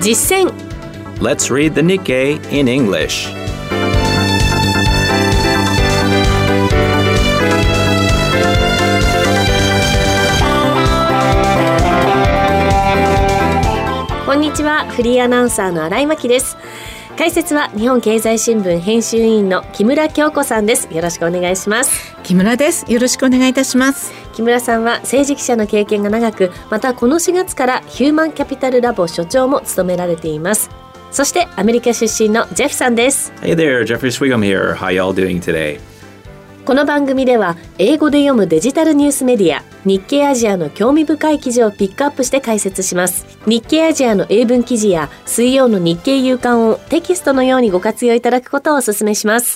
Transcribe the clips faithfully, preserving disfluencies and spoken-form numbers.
実践 Let's read the Nikkei in English. こんにちは、フリーアナウンサーの新井真希です。解説は日本経済新聞編集委員の木村京子さんです。よろしくお願いします。 木村です。よろしくお願いいたします。 木村さんは政治記者の経験が長く、またこのしがつからヒューマンキャピタルラボ所長も務められています。そしてアメリカ出身のジェフさんです。 Hey there, Jeffrey Swigum here. How y'all doing today? この番組では英語で読むデジタルニュースメディア日経アジアの興味深い記事をピックアップして解説します。日経アジアの英文記事や水曜の日経夕刊をテキストのようにご活用いただくことをお勧めします。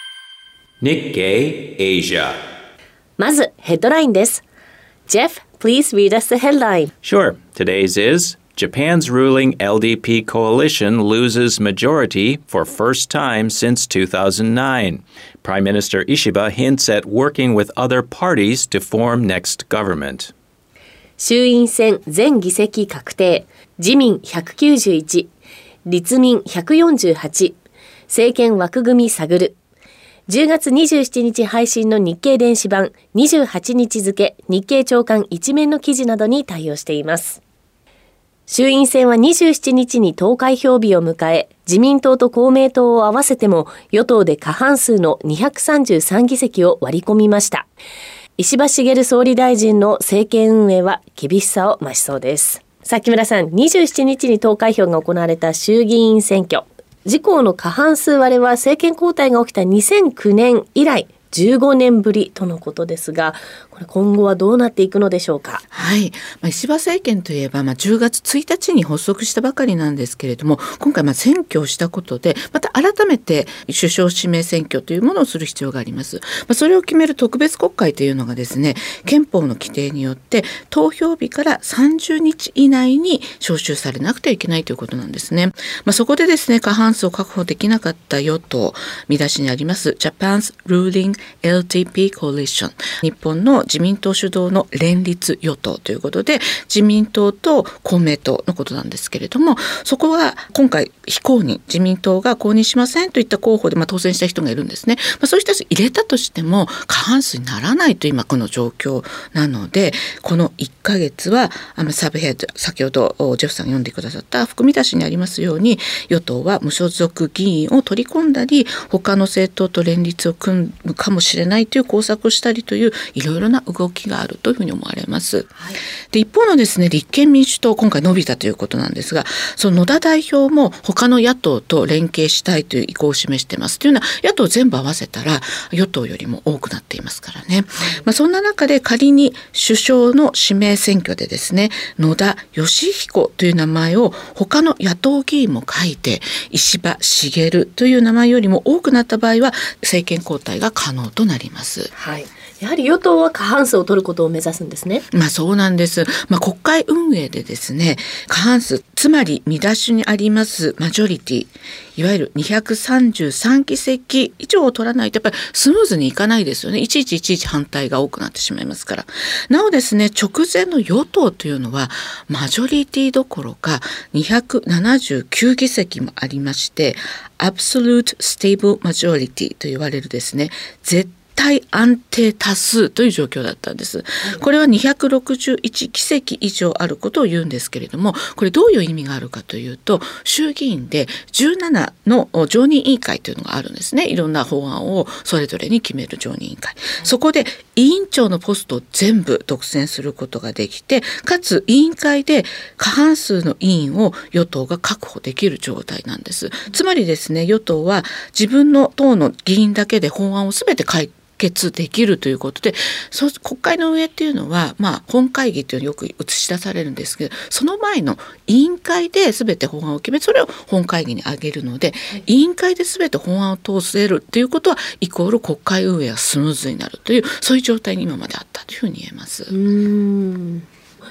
Nikkei Asia. まずヘッドラインです。 Jeff, please read us the headline. Sure. Today's is Japan's ruling L D P coalition loses majority for first time since two thousand nine. Prime Minister Ishiba hints at working with other parties to form next government. 衆院選全議席確定。自民ひゃくきゅうじゅういち、立民ひゃくよんじゅうはち、政権枠組み探る。じゅうがつにじゅうしちにち配信の日経電子版にじゅうはちにち付日経朝刊一面の記事などに対応しています。衆院選はにじゅうしちにちに投開票日を迎え、自民党と公明党を合わせても与党で過半数のにひゃくさんじゅうさんぎせきを割り込みました。石破茂総理大臣の政権運営は厳しさを増しそうです。さあ木村さん、にじゅうしちにちに投開票が行われた衆議院選挙、自公の過半数割れは政権交代が起きたにせんきゅうねん以来じゅうごねんぶりとのことですが、これ今後はどうなっていくのでしょうか。 はい、まあ、石破政権といえば、まあ、じゅうがつついたちに発足したばかりなんですけれども、今回まあ選挙をしたことでまた改めて首相指名選挙というものをする必要があります。まあ、それを決める特別国会というのがですね、憲法の規定によって投票日からさんじゅうにち以内に召集されなくてはいけないということなんですね。まあ、そこでですね、過半数を確保できなかった与党、見出しにあります Japan's rulingエルディーピー coalition、 日本の自民党主導の連立与党ということで、自民党と公明党のことなんですけれども、そこは今回非公認、自民党が公認しませんといった候補でまあ当選した人がいるんですね。まあ、そういう人たち入れたとしても過半数にならないと今この状況なので、このいっかげつはあのサブヘッド、先ほどジェフさん読んでくださった含み出しにありますように、与党は無所属議員を取り込んだり、他の政党と連立を組むかもしれないないという工作をしたりといういろいろな動きがあるというふうに思われます。はい、で一方のですね、立憲民主党今回伸びたということなんですが、その野田代表も他の野党と連携したいという意向を示しています。というのは野党全部合わせたら与党よりも多くなっていますからね。まあ、そんな中で仮に首相の指名選挙でですね、野田義彦という名前を他の野党議員も書いて石破茂という名前よりも多くなった場合は政権交代が可能となります。 はい、やはり与党は過半数を取ることを目指すんですね。 まあそうなんです。まあ、国会運営でですね、過半数、つまり見出しにありますマジョリティ、いわゆるにひゃくさんじゅうさんぎせき以上を取らないとやっぱりスムーズにいかないですよね。いちいちいちいち反対が多くなってしまいますから。なおですね、直前の与党というのはマジョリティどころかにひゃくななじゅうきゅうぎせきもありまして、Absolute Stable Majority と言われるですね、絶対安定多数という状況だったんです。これはにひゃくろくじゅういちぎせき以上あることを言うんですけれども、これどういう意味があるかというと、衆議院でじゅうななの常任委員会というのがあるんですね。いろんな法案をそれぞれに決める常任委員会、そこで委員長のポストを全部独占することができて、かつ委員会で過半数の委員を与党が確保できる状態なんです。つまりですね、与党は自分の党の議員だけで法案を全て改決できるということで、そう国会の運営っていうのは、まあ、本会議というのをよく映し出されるんですけど、その前の委員会で全て法案を決め、それを本会議に上げるので、委員会で全て法案を通せるということはイコール国会運営がスムーズになるという、そういう状態に今まであったというふうに言えます。 うーん、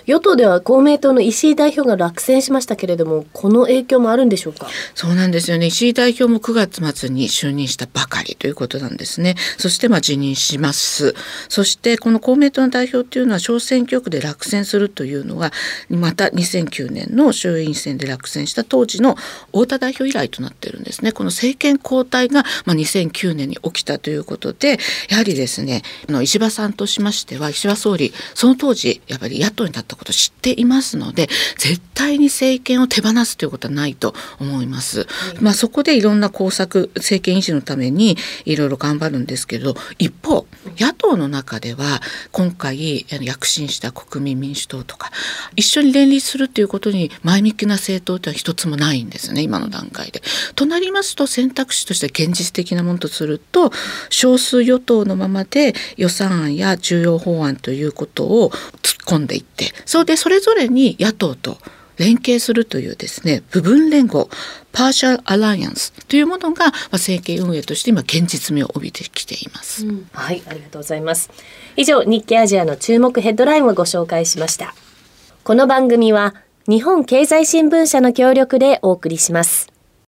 与党では公明党の石井代表が落選しましたけれども、この影響もあるんでしょうか？ そうなんですよね。石井代表もくがつ末に就任したばかりということなんですね。そしてまあ辞任します。そしてこの公明党の代表というのは小選挙区で落選するというのはまたにせんきゅうねんの衆院選で落選した当時の太田代表以来となっているんですね。この政権交代がまあにせんきゅうねんに起きたということで、やはりですね、石破さんとしましては、石破総理その当時やっぱり野党になったことを知っていますので、絶対に政権を手放すということはないと思います。うん、まあ、そこでいろんな工作、政権維持のためにいろいろ頑張るんですけど、一方野党の中では今回躍進した国民民主党とか一緒に連立するということに前向きな政党というのは一つもないんですね、今の段階で。となりますと、選択肢として現実的なものとすると、少数与党のままで予算案や重要法案ということを突っ込んでいって、それでそれぞれに野党と連携するというですね、部分連合パーシャルアライアンスというものが政権運営として今現実味を帯びてきています。うん、 はい、ありがとうございます。以上、日経アジアの注目ヘッドラインをご紹介しました。この番組は日本経済新聞社の協力でお送りします。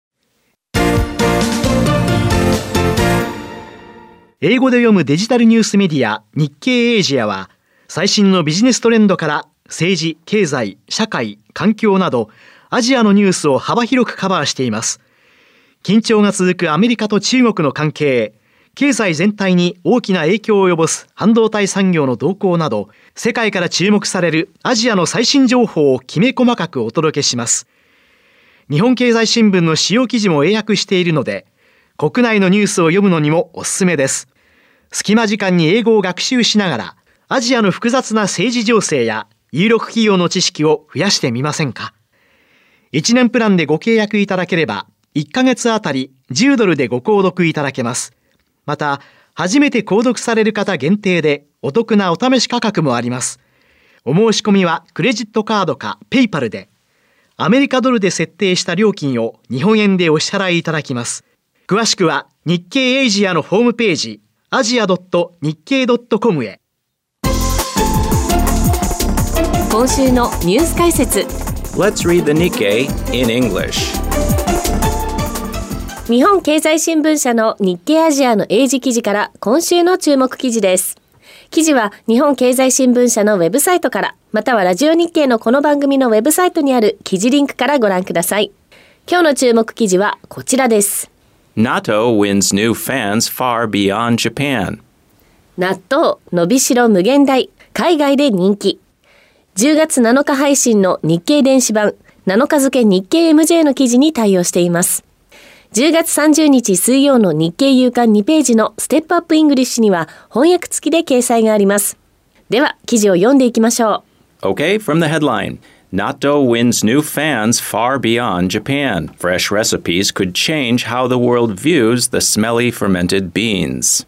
英語で読むデジタルニュースメディア日経エイジアは、最新のビジネストレンドから政治、経済、社会、環境などアジアのニュースを幅広くカバーしています。緊張が続くアメリカと中国の関係、経済全体に大きな影響を及ぼす半導体産業の動向など、世界から注目されるアジアの最新情報をきめ細かくお届けします。日本経済新聞の主要記事も英訳しているので、国内のニュースを読むのにもおすすめです。隙間時間に英語を学習しながら、アジアの複雑な政治情勢や有力企業の知識を増やしてみませんか？いちねんプランでご契約いただければ、いっかげつあたりじゅうドルでご購読いただけます。また、初めて購読される方限定でお得なお試し価格もあります。お申し込みはクレジットカードかペイパルで、アメリカドルで設定した料金を日本円でお支払いいただきます。詳しくは日経エイジアのホームページ、アジア ドットニッケイドットコム へ。 今週のニュース解説。 Let's read the Nikkei in English. 日本経済新聞社の日経アジアの英字記事から今週の注目記事です。記事は日本経済新聞社のウェブサイトから、またはラジオ日経のこの番組のウェブサイトにある記事リンクからご覧ください。今日の注目記事はこちらです。 ナト wins new fans far beyond Japan. 納豆、伸びしろ無限大、海外で人気。じゅうがつなのか配信の日経電子版なのか付日経 エムジェー の記事に対応しています。じゅうがつさんじゅうにち水曜の日経夕刊にページのステップアップイングリッシュには翻訳付きで掲載があります。では記事を読んでいきましょう。Okay, from the headline. Natto wins new fans far beyond Japan. Fresh recipes could change how the world views the smelly fermented beans.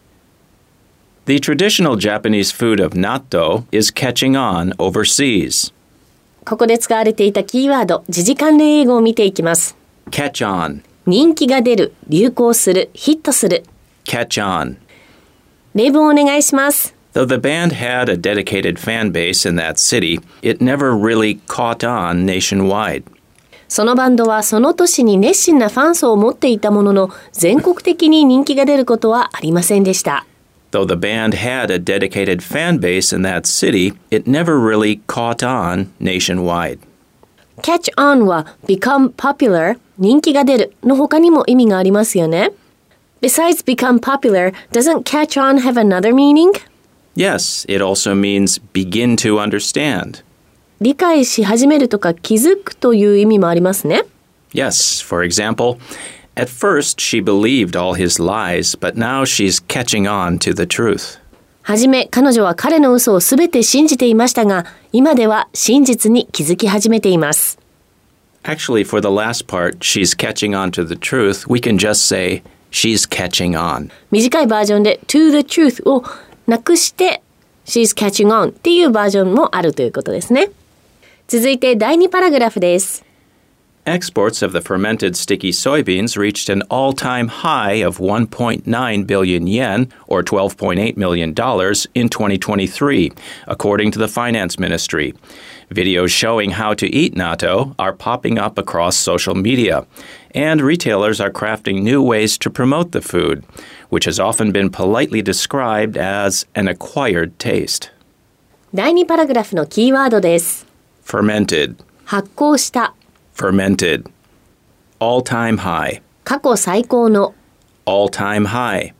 The traditional Japanese food of natto is catching on overseas. ここで使われていたキーワード、時事関連英語を見ていきます。 Catch on. 人気が出る、流行する、ヒットする。 Catch on. 例文をお願いします。 Though the band had a dedicated fan base in that city, it never really caught on nationwide. そのバンドはその都市に熱心なファン層を持っていたものの、全国的に人気が出ることはありませんでした。 Though the band had a dedicated fan base in that city, it never really caught on nationwide. Catch on は become popular 人気が出るの他にも意味がありますよね。Besides become popular, doesn't catch on have another meaning? Yes, it also means begin to understand. 理解し始めるとか気づくという意味もありますね。 Yes, for example, at first she believed all his lies, but now she's catching on to the truth. はじめ彼女は彼の嘘をすべて信じていましたが、今では真実に気づき始めています。 Actually, for the last part, she's catching on to the truth, we can just say, she's catching on. 短いバージョンで to the truth をなくして she's catching on っていうバージョンもあるということですね。続いてだいにパラグラフです。 Exports of the fermented sticky soybeans reached an all-time high of one point nine billion yen, or twelve point eight million dollars, in twenty twenty-three, according to the Finance Ministry. Videos showing how to eat natto are popping up across social media, and retailers are crafting new ways to promote the food, which has often been politely described as an acquired taste. だいにパラグラフのキーワードです。 Fermented, 発酵した、 fermented. All-time high, 過去最高の、 all-time high.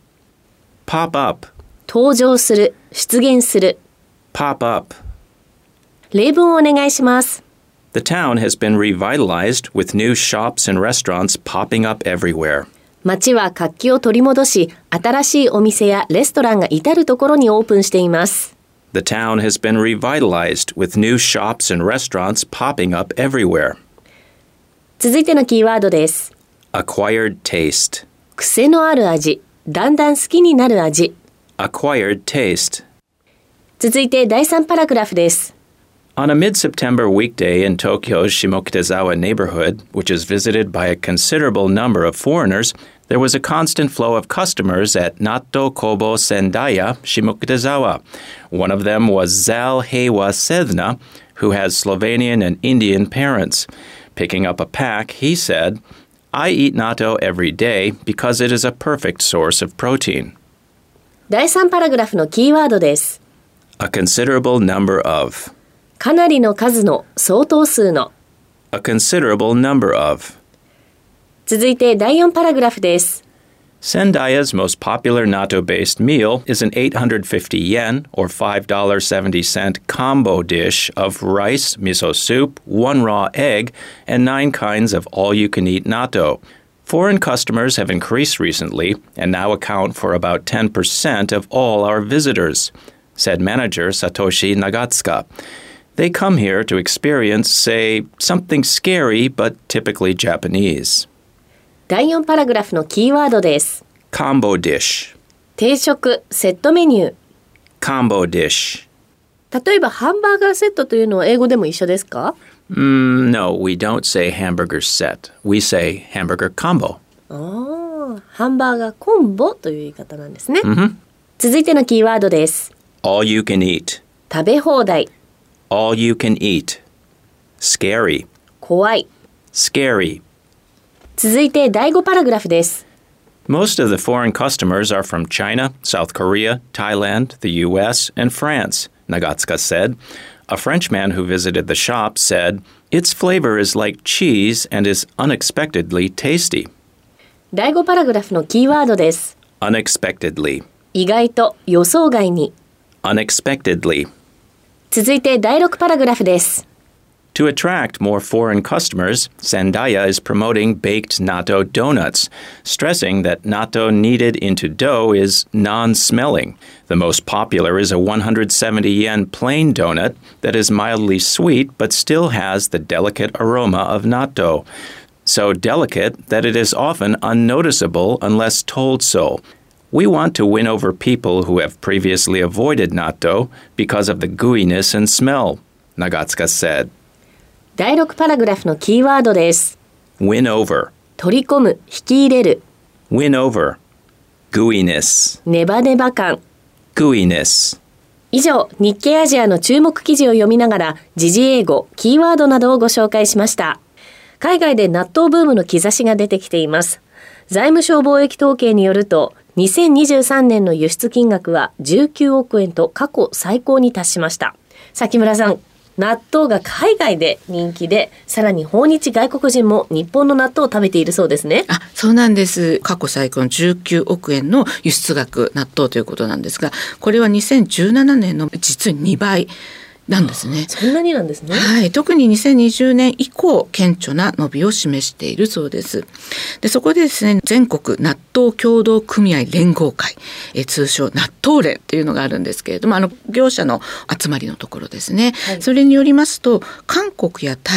Pop up, 登場する、出現する。 pop up. 例文をお願いします。 The town has been revitalized with new shops and restaurants popping up everywhere. 街は活気を取り戻し、新しいお店やレストランが至るところにオープンしています。 The town has been revitalized with new shops and restaurants popping up everywhere. 続いてのキーワードです。 Acquired taste, 癖のある味、だんだん好きになる味。 acquired taste. 続いてだいさんパラグラフです。 On a mid-September weekday in Tokyo's Shimokitazawa neighborhood, which is visited by a considerable number of foreigners, there was a constant flow of customers at Natto Kobo Sendaya, Shimokitazawa. One of them was Zal Heiwa Sedna, who has Slovenian and Indian parents. Picking up a pack, he said, "I eat natto every day because it is a perfect source of protein." だいさんパラグラフのキーワードです。 A considerable number of. かなりの数の、相当数の。 A considerable number of. 続いてだいよんパラグラフです。 Sendaya's most popular natto-based meal is an eight hundred fifty yen or five dollars and seventy cents combo dish of rice, miso soup, one raw egg, and nine kinds of all-you-can-eat natto. Foreign customers have increased recently and now account for about ten percent of all our visitors, said manager Satoshi Nagatsuka. They come here to experience, say, something scary but typically Japanese. だいよんパラグラフのキーワードです。 Combo dish. 定食、セットメニュー。 Combo dish. 例えばハンバーガーセットというのは英語でも一緒ですか？ Mm, no, we don't say hamburger set. We say hamburger combo. ああ、ハンバーガーコンボという言い方なんですね。 Mm-hmm. 続いてのキーワードです。 All you can eat. 食べ放題。 All you can eat. Scary. 怖い。 Scary. 続いてだいごパラグラフです。 Most of the foreign customers are from China, South Korea, Thailand, the U S, and France, Nagatsuka said. A Frenchman who visited the shop said, "Its flavor is like cheese and is unexpectedly tasty." だいごパラグラフのキーワードです。 Unexpectedly. 意外と、予想外に。 Unexpectedly. 続いてだいろくパラグラフです。 To attract more foreign customers, Sendaya is promoting baked natto donuts, stressing that natto kneaded into dough is non-smelling. The most popular is a one hundred seventy yen plain donut that is mildly sweet but still has the delicate aroma of natto. So delicate that it is often unnoticeable unless told so. We want to win over people who have previously avoided natto because of the gooiness and smell, Nagatsuka said. だいろくパラグラフのキーワードです。 Win over. 取り込む、引き入れる。 Win over. Gooiness. ネバネバ感。 Gooiness. 以上、日経アジアの注目記事を読みながら、時事英語、キーワードなどをご紹介しました。海外で納豆ブームの兆しが出てきています。財務省貿易統計によると、にせんにじゅうさんねんの輸出金額はじゅうきゅうおくえんと過去最高に達しました。さあ木村さん、納豆が海外で人気で、さらに訪日外国人も日本の納豆を食べているそうですね。 あ、そうなんです。過去最高のじゅうきゅうおくえんの輸出額納豆ということなんですが、これはにせんじゅうななねんの実ににばいなんですね。 そんなになんですね。 はい、特ににせんにじゅうねん以降顕著な伸びを示しているそうです。で、そこでですね、全国納豆協同組合連合会、え通称納豆連というのがあるんですけれども、あの業者の集まりのところですね、はい、それによりますと韓国やタイ、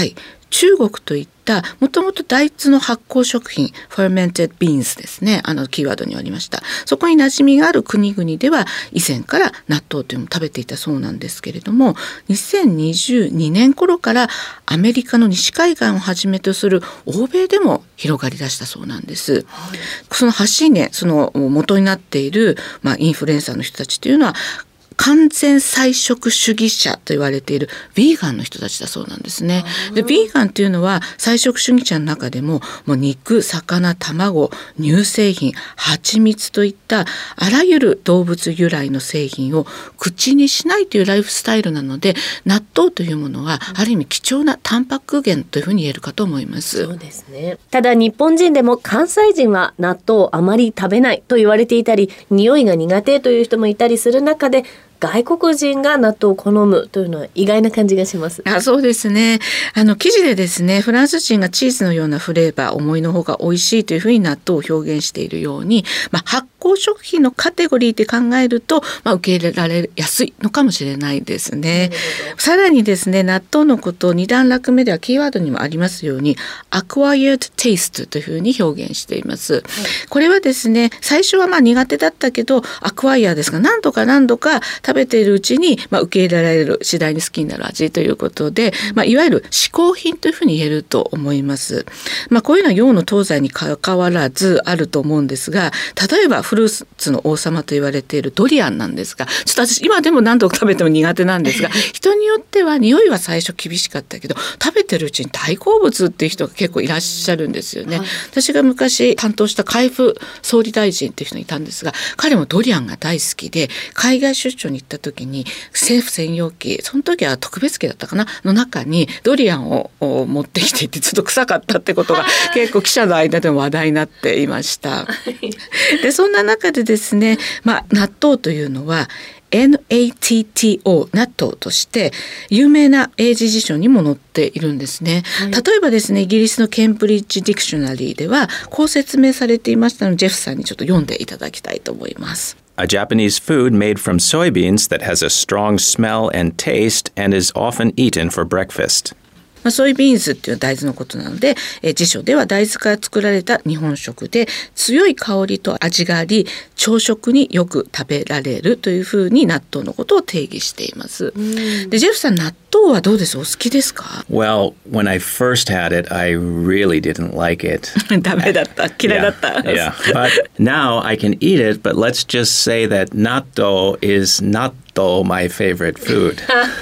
中国といったもともと大豆の発酵食品 fermented beans ですね、あのキーワードにありました。そこに馴染みがある国々では以前から納豆というのを食べていたそうなんですけれども、にせんにじゅうにねん頃からアメリカの西海岸をはじめとする欧米でも広がりだしたそうなんです、はい、その発信源、その元になっている、まあ、インフルエンサーの人たちというのは完全菜食主義者と言われているヴィーガンの人たちだそうなんですね。で、ヴィーガンというのは菜食主義者の中でも、もう肉、魚、卵、乳製品、蜂蜜といったあらゆる動物由来の製品を口にしないというライフスタイルなので、納豆というものはある意味貴重なタンパク源というふうに言えるかと思います。 そうですね。ただ日本人でも関西人は納豆をあまり食べないと言われていたり、匂いが苦手という人もいたりする中で、外国人が納豆を好むというのは意外な感じがします。 あ、そうですね。あの記事でですね、フランス人がチーズのようなフレーバー、思いのほか美味しいというふうに納豆を表現しているように、まあ、発酵食品のカテゴリーで考えると、まあ、受け入れられやすいのかもしれないですね。さらにですね、納豆のことをに段落目ではキーワードにもありますように acquired taste というふうに表現しています、はい、これはですね、最初はまあ苦手だったけどアクワイアですが、何度か何度か食べているうちに、まあ、受け入れられる、次第に好きになる味ということで、まあ、いわゆる嗜好品というふうに言えると思います、まあ、こういうのは洋の東西にかかわらずあると思うんですが、例えばフルーツの王様と言われているドリアンなんですが、ちょっと私今でも何度か食べても苦手なんですが人によっては匂いは最初厳しかったけど食べてるうちに大好物っていう人が結構いらっしゃるんですよね、はい、私が昔担当した海部総理大臣っていう人がいたんですが、彼もドリアンが大好きで、海外出張に行った時に政府専用機、その時は特別機だったかなの中にドリアンを持ってきていて、ちょっと臭かったってことが結構記者の間でも話題になっていましたで、そんな中でですね、まあ、納豆というのはナット、納豆として有名な英字辞書にも載っているんですね、はい、例えばですね、イギリスのケンブリッジディクショナリーではこう説明されていましたので、ジェフさんにちょっと読んでいただきたいと思います。 A Japanese food made from soybeans that has a strong smell and taste and is often eaten for breakfast. まあ、ソイビーンズっていう大豆のことなので、え辞書では大豆から作られた日本食で強い香りと味があり、朝食によく食べられるというふうに納豆のことを定義しています。で、ジェフさん、納豆はどうです？お好きですか？ Well, when I first had it, I really didn't like it. ダメだった。嫌いだった。 Yeah, yeah. But now I can eat it, but let's just say that natto is not.My favorite food.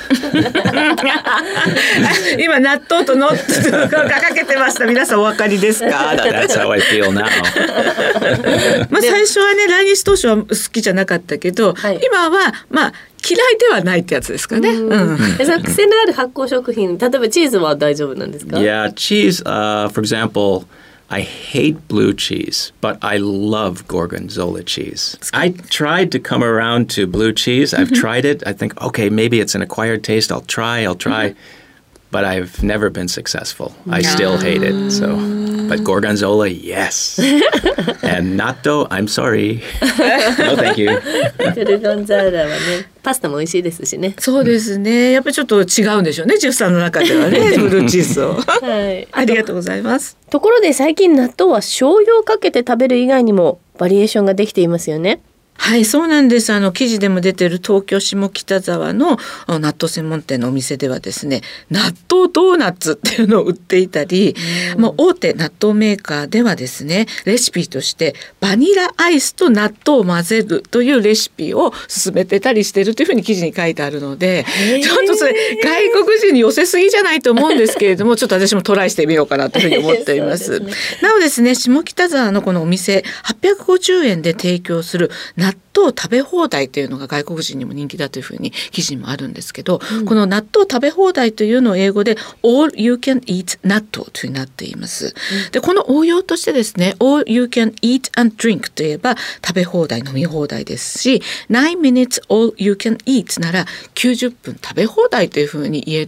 今納豆とノットがかけてました。皆さんお分かりですか？ That's how I feel now. まあ最初はね、来日当初は好きじゃなかったけど、はい、今はまあ嫌いではないってやつですかね。うんうん、 癖のある発酵食品、例えばチーズは大丈夫なんですか？ Yeah, cheese, uh, for example.I hate blue cheese, but I love gorgonzola cheese. I tried to come around to blue cheese. I've tried it. I think, okay, maybe it's an acquired taste. I'll try, I'll try. But I've never been successful. I still hate it. So, but gorgonzola, yes. And natto, I'm sorry. No, thank you. ゴルゴンゾーラはね、パスタも美味しいですしね。 そうですね。やっぱりちょっと違うんでしょうね、ジェフさんの中ではね、ブルーチーズを。はい。ありがとうございます。 ところで最近納豆は醤油をかけて食べる以外にもバリエーションができていますよね。 はい、そうなんです。あの記事でも出ている東京下北沢の納豆専門店のお店ではですね、納豆ドーナツっていうのを売っていたり、もう大手納豆メーカーではですね、レシピとしてバニラアイスと納豆を混ぜるというレシピを進めてたりしているというふうに記事に書いてあるので、ちょっとそれ外国人に寄せすぎじゃないと思うんですけれども、ちょっと私もトライしてみようかなというふうに思っています。ね、なおですね、下北沢のこのお店はっぴゃくごじゅうえんで提供する納豆食べ放題というのが外国人にも人気だというふうに記事にもあるんですけど、うん、この納豆食べ放題というのを英語で All You Can Eat 納豆というになっています、うん、でこの応用としてですね All You Can Eat and Drink といえば食べ放題飲み放題ですし ナイン minutes All You Can Eat ならきゅうじゅっぷん食べ放題というふうに言え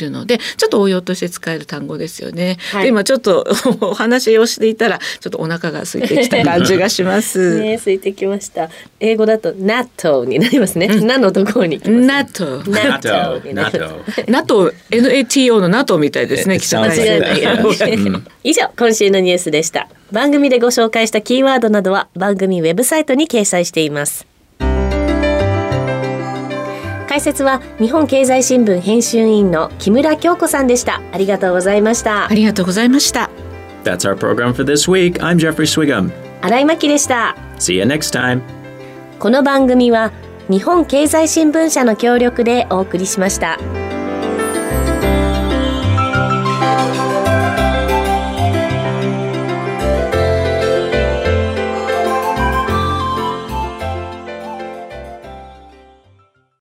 るので、ちょっと応用として使える単語ですよね。 はい、 で今ちょっとお話をしていたらちょっとお腹が空いてきた感じがしますね、空いてきました。英語だとナトになりますね。うん、ナのところに行きます、ね。 ナト。 ナト。ナト。 ナト。エヌエーティーオー のナトみたいですね。 間違いない。以上、今週のニュースでした。番組でご紹介したキーワードなどは番組ウェブサイトに掲載しています。解説は日本経済新聞編集委員の木村京子さんでした。ありがとうございました。 ありがとうございました。 That's our program for this week. I'm Jeffrey Swigum. 新井真希でした。 See you next time. この番組は日本経済新聞社の協力でお送りしました。